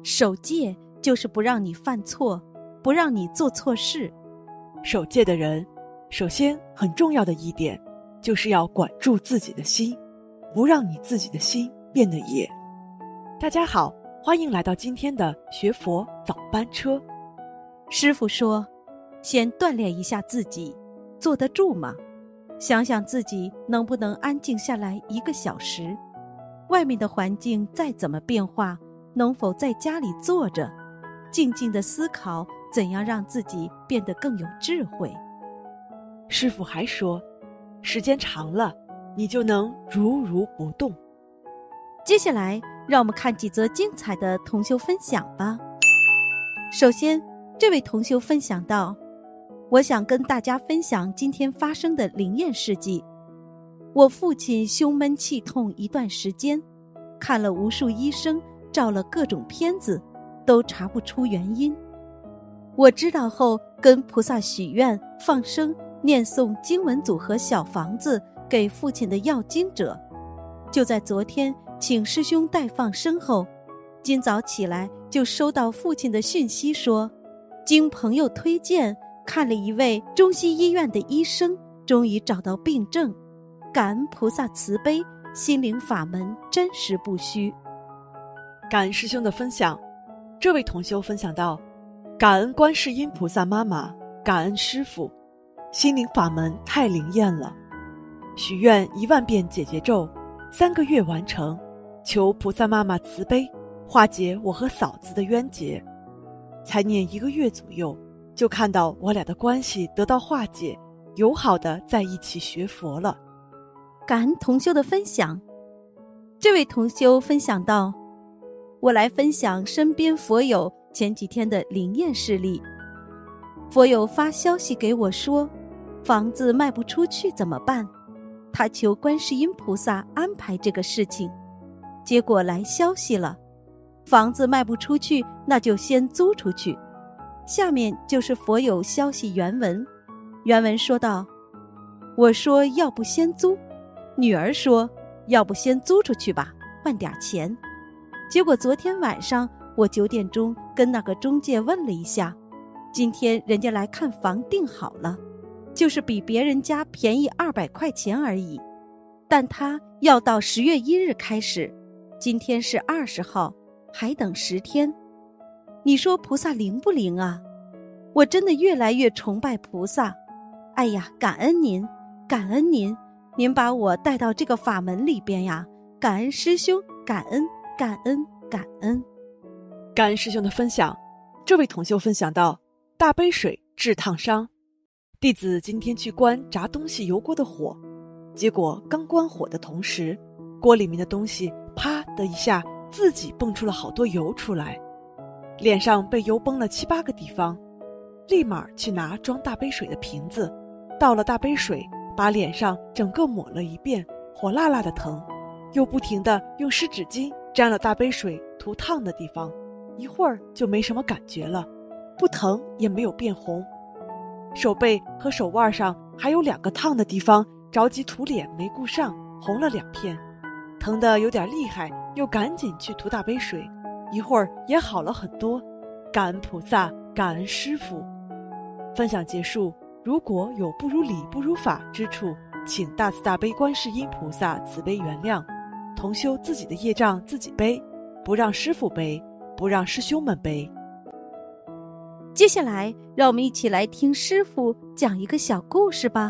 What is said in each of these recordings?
守戒就是不让你犯错，不让你做错事。 守戒的人，首先很重要的一点，就是要管住自己的心，不让你自己的心变得野。大家好，欢迎来到今天的学佛早班车。 师父说，先锻炼一下自己，坐得住吗？想想自己能不能安静下来1个小时，外面的环境再怎么变化，能否在家里坐着，静静地思考怎样让自己变得更有智慧。 师父还说，时间长了，你就能如如不动。 接下来，让我们看几则精彩的同修分享吧。首先，这位同修分享到，我想跟大家分享今天发生的灵验事迹。我父亲胸闷气痛一段时间，看了无数医生，照了各种片子，都查不出原因。我知道后，跟菩萨许愿、放生、念诵经文组合小房子给父亲的要经者。就在昨天请师兄代放生后，今早起来就收到父亲的讯息说，经朋友推荐看了一位中西医院的医生，终于找到病症。感恩菩萨慈悲，心灵法门真实不虚。 感恩师兄的分享。这位同修分享到，感恩观世音菩萨妈妈，感恩师父，心灵法门太灵验了。许愿1万遍解结咒，3个月完成，求菩萨妈妈慈悲，化解我和嫂子的冤结。才念1个月左右，就看到我俩的关系得到化解，友好的在一起学佛了。 感恩同修的分享。这位同修分享到，我来分享身边佛友前几天的灵验事例。佛友发消息给我说，房子卖不出去怎么办？他求观世音菩萨安排这个事情。结果来消息了，房子卖不出去，那就先租出去。下面就是佛友消息原文。原文说道，我说要不先租，女儿说要不先租出去吧，换点钱。结果昨天晚上我9点钟跟那个中介问了一下，今天人家来看房定好了，就是比别人家便宜200块钱而已，但他要到10月1日开始，今天是20号，还等10天。你说菩萨灵不灵啊？我真的越来越崇拜菩萨。哎呀，感恩您，感恩您，您把我带到这个法门里边呀，感恩师兄，感恩感恩感恩。 感恩师兄的分享。这位同修分享到，大杯水治烫伤，弟子今天去关炸东西油锅的火，结果刚关火的同时，锅里面的东西啪的一下自己蹦出了好多油出来，脸上被油崩了7、8个地方，立马去拿装大杯水的瓶子，倒了大杯水，把脸上整个抹了一遍，火辣辣的疼，又不停地用湿纸巾沾了大杯水涂烫的地方，一会儿就没什么感觉了，不疼也没有变红。手背和手腕上还有2个烫的地方，着急涂脸没顾上，红了2片，疼得有点厉害，又赶紧去涂大杯水，一会儿也好了很多。感恩菩萨，感恩师父。分享结束。如果有不如理不如法之处，请大慈大悲观世音菩萨慈悲原谅。同修自己的业障自己背，不让师父背，不让师兄们背。 接下来让我们一起来听师父讲一个小故事吧。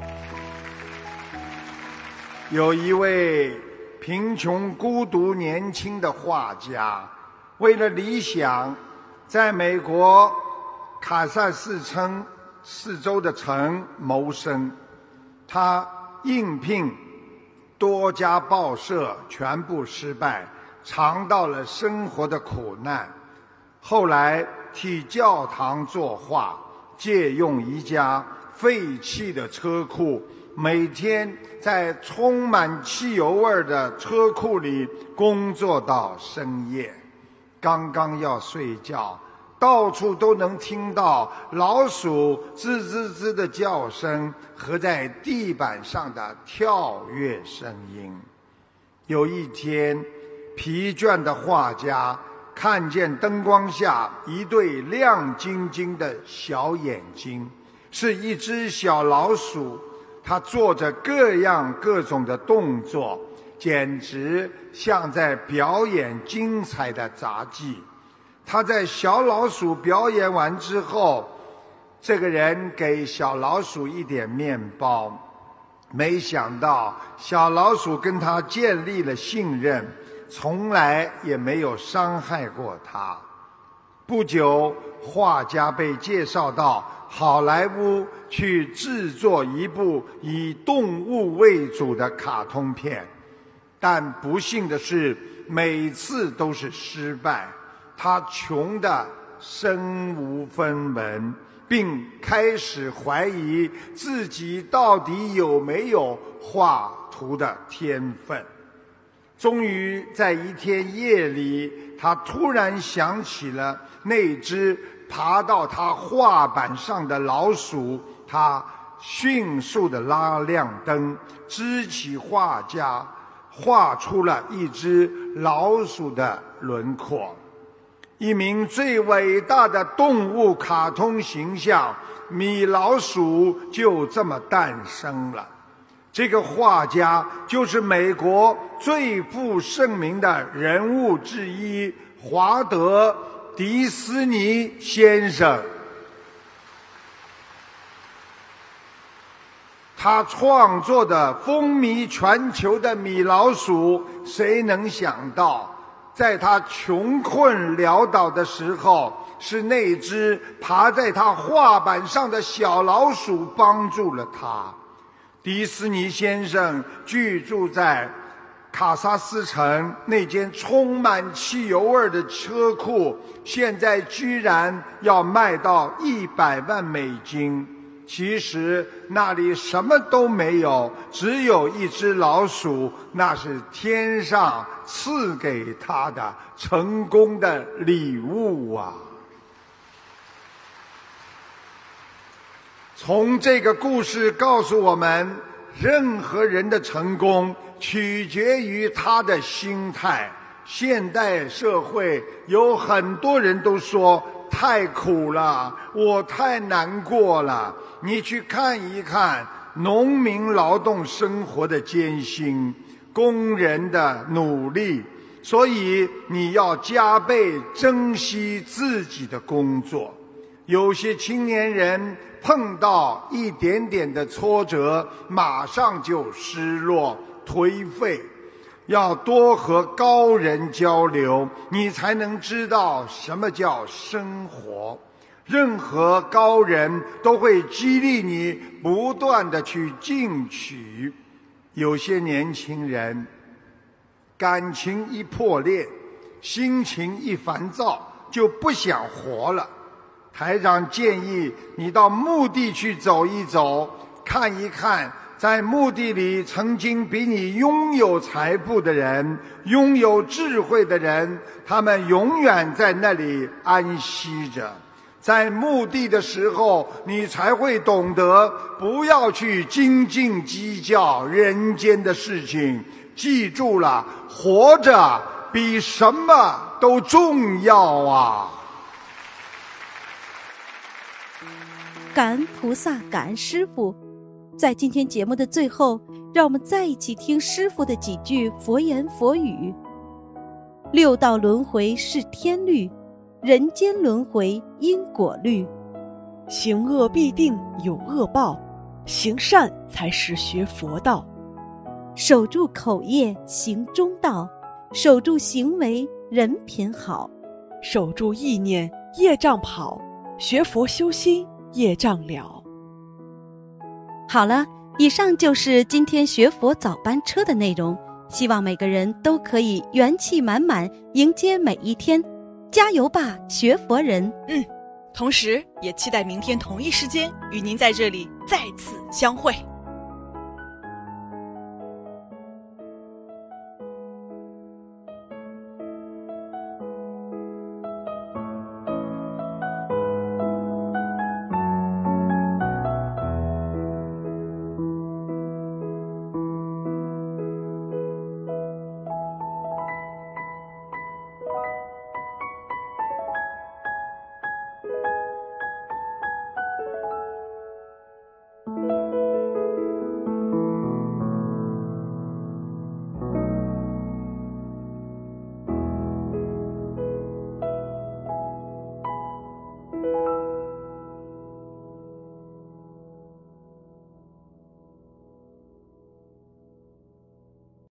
有一位贫穷孤独年轻的画家，为了理想，在美国卡萨斯城4周的城谋生。他应聘多家报社，全部失败，尝到了生活的苦难。后来替教堂作画，借用一家废弃的车库，每天在充满汽油味的车库里工作到深夜。刚刚要睡觉，到处都能听到老鼠吱吱吱的叫声和在地板上的跳跃声音。有一天，疲倦的画家看见灯光下一对亮晶晶的小眼睛，是一只小老鼠，它做着各种的动作，简直像在表演精彩的杂技。他在小老鼠表演完之后，这个人给小老鼠一点面包，没想到小老鼠跟他建立了信任，从来也没有伤害过他。不久，画家被介绍到好莱坞去制作一部以动物为主的卡通片，但不幸的是，每次都是失败。他穷得身无分文，并开始怀疑自己到底有没有画图的天分。终于在一天夜里，他突然想起了那只爬到他画板上的老鼠，他迅速地拉亮灯，支起画架，画出了一只老鼠的轮廓。一名最伟大的动物卡通形象米老鼠就这么诞生了。这个画家就是美国最负盛名的人物之一华德·迪斯尼先生。他创作的风靡全球的米老鼠，谁能想到在他穷困潦倒的时候，是那只爬在他画板上的小老鼠帮助了他。迪斯尼先生居住在卡萨斯城那间充满汽油味的车库，现在居然要卖到100万美金。其实那里什么都没有，只有一只老鼠，那是天上赐给他的成功的礼物啊！从这个故事告诉我们，任何人的成功取决于他的心态。现代社会有很多人都说太苦了，我太难过了。你去看一看农民劳动生活的艰辛，工人的努力，所以你要加倍珍惜自己的工作。有些青年人碰到一点点的挫折，马上就失落颓废。要多和高人交流，你才能知道什么叫生活。任何高人都会激励你不断地去进取。有些年轻人感情一破裂，心情一烦躁，就不想活了。台长建议你到墓地去走一走，看一看在墓地里曾经比你拥有财富的人，拥有智慧的人，他们永远在那里安息着。在墓地的时候，你才会懂得不要去斤斤计较人间的事情。记住了，活着比什么都重要啊！ 感恩菩萨，感恩师父。在今天节目的最后，让我们再一起听师父的几句佛言佛语。六道轮回是天律，人间轮回因果律。 行恶必定有恶报，行善才是学佛道。 守住口业行中道，守住行为人品好。 守住意念业障跑，学佛修心业障了。 好了，以上就是今天学佛早班车的内容，希望每个人都可以元气满满迎接每一天，加油吧，学佛人！ 同时也期待明天同一时间与您在这里再次相会。